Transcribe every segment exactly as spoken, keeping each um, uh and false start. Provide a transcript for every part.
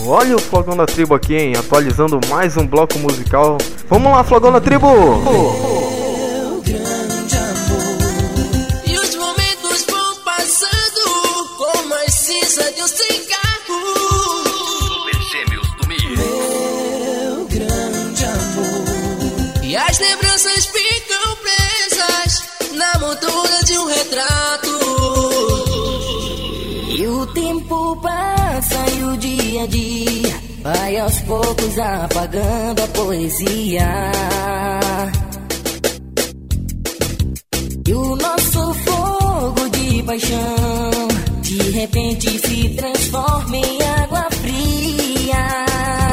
Olha o Flogão da Tribo aqui, hein? Atualizando mais um bloco musical. Vamos lá, Flogão da Tribo! Meu grande amor. E os momentos vão passando como a cinza de um cigarro. Super Gêmeos do Mir. Meu grande amor. E as lembranças ficam presas na moldura de um retrato. E o tempo passa e o dia a dia vai aos poucos apagando a poesia. E o nosso fogo de paixão de repente se transforma em água fria.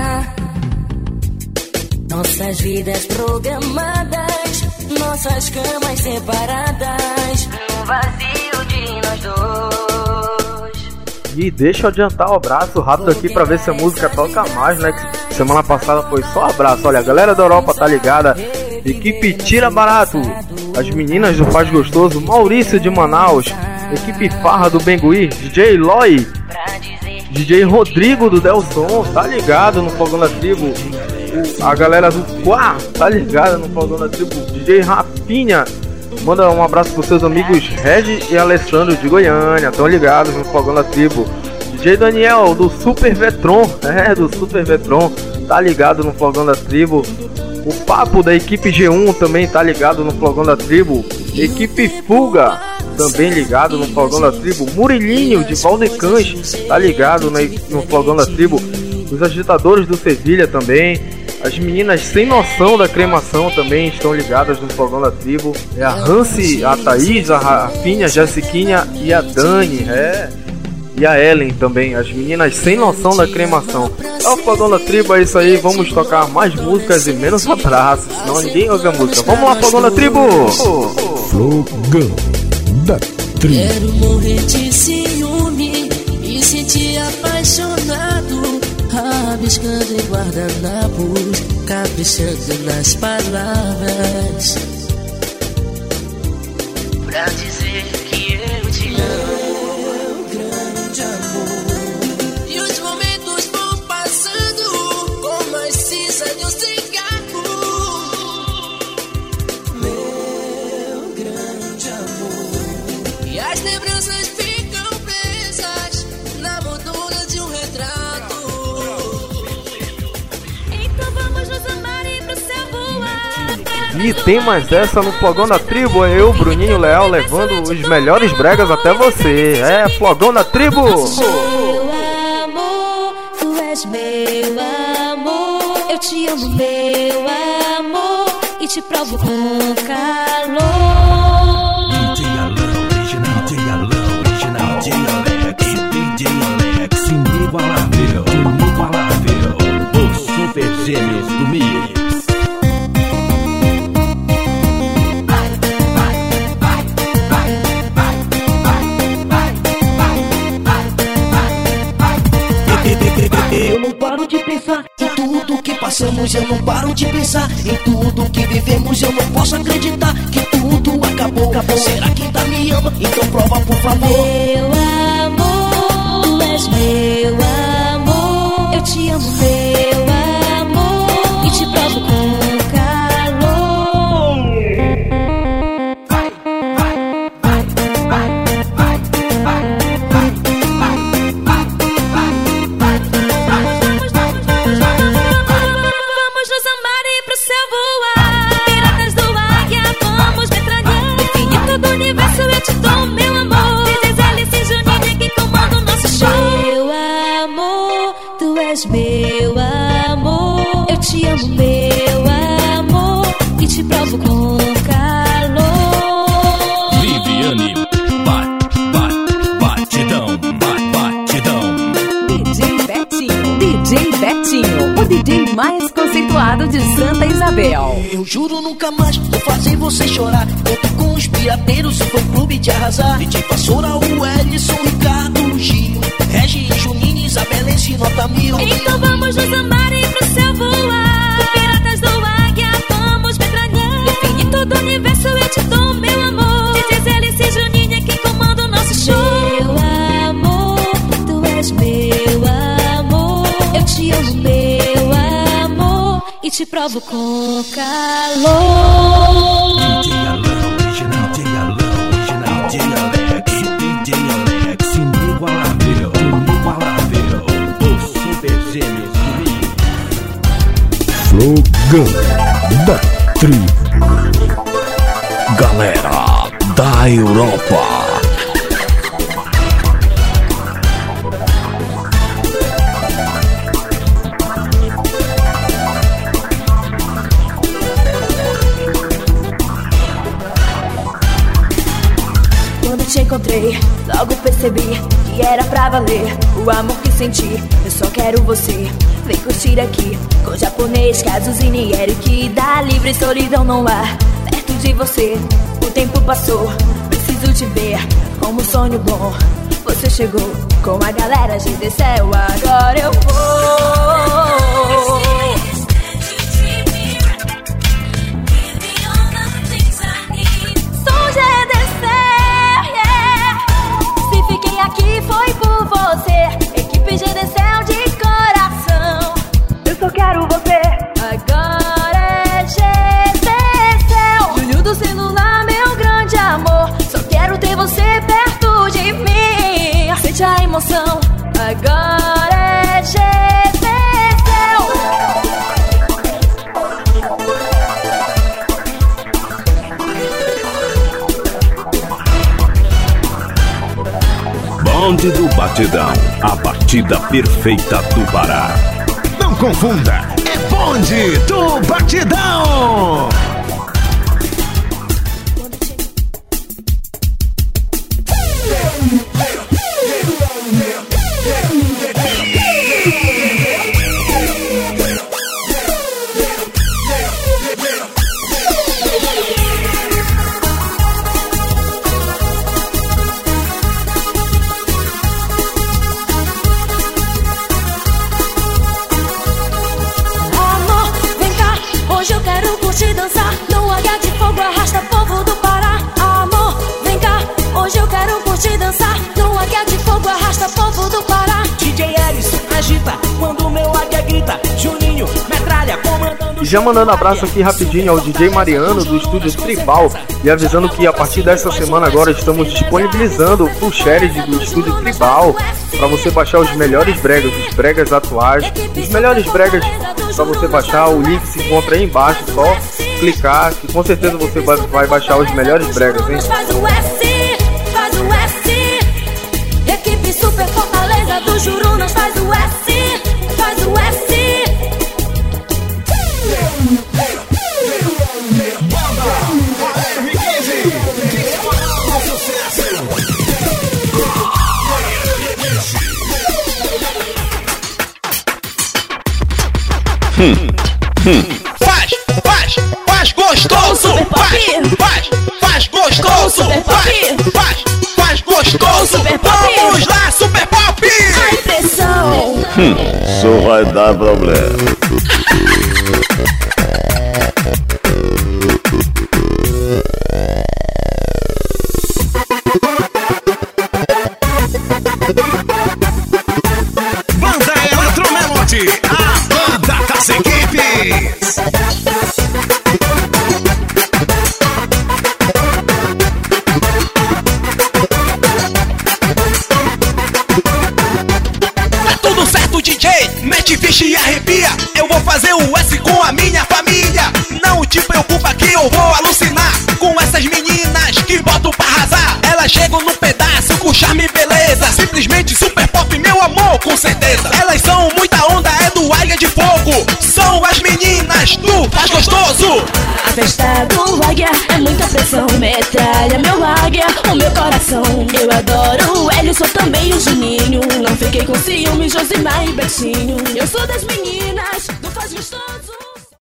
Nossas vidas programadas, nossas camas separadas, no vazio de nós dois. E deixa eu adiantar o abraço rápido aqui pra ver se a música toca mais, né? Que semana passada foi só abraço. Olha, a galera da Europa tá ligada. Equipe Tira Barato, as meninas do Faz Gostoso, Maurício de Manaus, equipe Farra do Bengui, D J Loy, D J Rodrigo do Delson, tá ligado no Fogão da Tribo. A galera do Quá, tá ligada no Fogão da Tribo. D J Rafinha, manda um abraço pros seus amigos Regi e Alessandro de Goiânia, tão ligados no Fogão da Tribo. D J Daniel do Super Vetron, é, do Super Vetron, tá ligado no Fogão da Tribo. O Papo da equipe G um também tá ligado no Flogão da Tribo. Equipe Fuga também ligado no Flogão da Tribo. Murilinho de Valdecães tá ligado no Flogão da Tribo. Os agitadores do Sevilha também. As meninas sem noção da cremação também estão ligadas no Flogão da Tribo. É a Hansi, a Thaís, a Rafinha, a Jessiquinha e a Dani, é... E a Ellen também, as meninas sem noção da cremação. É o Flogão da Tribo, é isso aí. Vamos tocar mais músicas e menos abraços, senão ninguém ouve a música. Vamos lá, Flogão da Tribo! Flogão da Tribo. Quero morrer de ciúme e sentir apaixonado, rabiscando em guardanapos, caprichando nas palavras, pra dizer que eu te amo. E tem mais essa no Flogão da Tribo. É eu, Bruninho Leal, levando os melhores bregas até você. É Flogão da Tribo. Meu amor, tu és meu amor. Eu te amo, meu amor, e te provo com calor. D J Alão, original, D J Alão, original, D J Alex, D J Alex, inigualável, inigualável. Os Super Gêmeos do Mix. Eu não paro de pensar em tudo que passamos, eu não paro de pensar em tudo que vivemos, eu não posso acreditar que tudo acabou, acabou. Será que ainda me ama? Então prova, por favor. Meu amor, tu és meu amor, eu te amo, meu amor, e te provo com calor. Vai, vai, vai, vai, vai, vai, vai, vai, vai, vai, vai. Vamos nos amar e pro céu voar, piratas do águia, vamos metralhar. Infinito do universo, eu te dou meu amor. Desde Alice Juninho que comanda o nosso show. Meu amor, tu és meu amor, eu te amo, meu amor, e te provo com calor. Viviane, bate, bate, batidão, bate, batidão. D J Betinho, D J Betinho, o D J mais conceituado de Santa Isabel. Eu juro nunca mais vou fazer você chorar. Conto com os pirateiros, se for clube de arrasar. D J Vassoura, o Ellison, Ricardo, Gil, Regi, Juninho, Isabelense, nota mil. Então vamos nos amar e pro céu voar, piratas do águia, vamos metralhar. Infinito do universo, eu te dou meu amor. Diz Alice Juninho que comanda o nosso show. Meu amor, tu és meu amor, eu te amo, meu amor, e te provo com calor. D J Alão, original D J Alão, original D J Alex, D J Alex, inigualável, inigualável, os Super Gêmeos do Rio. Slogan da tribo, galera da Europa. Quando te encontrei, logo percebi que era pra valer o amor que senti. Eu só quero você, vem curtir aqui com japonês, casos e niero, que dá livre, solidão não há perto de você. O tempo passou, preciso te ver como um sonho bom. Você chegou com a galera, gente desceu, agora eu vou. Aqui foi por você, equipe G D C de coração. Eu só quero você, agora é G D C. Júnior do celular, meu grande amor, só quero ter você perto de mim. Sente a emoção, agora é G D C. Bonde do Batidão, a batida perfeita do Pará. Não confunda, é Bonde do Batidão. E já mandando abraço aqui rapidinho ao D J Mariano do estúdio Tribal, e avisando que a partir dessa semana agora estamos disponibilizando o full share do estúdio Tribal para você baixar os melhores bregas, os bregas atuais, os melhores bregas para você baixar. O link se encontra aí embaixo, só clicar que com certeza você vai, vai baixar os melhores bregas, hein? Faz o S, faz o S, equipe Super Fortaleza do Jurunas faz o S, faz o S. Hum, hum. Faz, faz, faz gostoso, faz, faz, faz gostoso, faz, faz, faz gostoso. Vamos lá, Super Pop! A impressão. Hum, isso vai dar problema. Banda Eletromelody, a banda das equipes. Tá tudo certo, D J, mete ficha e arrepia. Eu vou fazer o S com a minha família. Não te preocupa que eu vou alucinar com essas meninas que botam pra arrasar. Elas chegam no pedaço com charme e beleza, simplesmente super pop, meu amor, com certeza. Elas são muita onda, é do Águia de Fogo. São as meninas do Faz Gostoso. A festa do Águia é muita pressão, metralha meu Águia, o meu coração. Eu adoro o Hélio, sou também o Juninho. Não fiquei com ciúme, Josimar e Betinho. Eu sou das meninas do Faz Gostoso.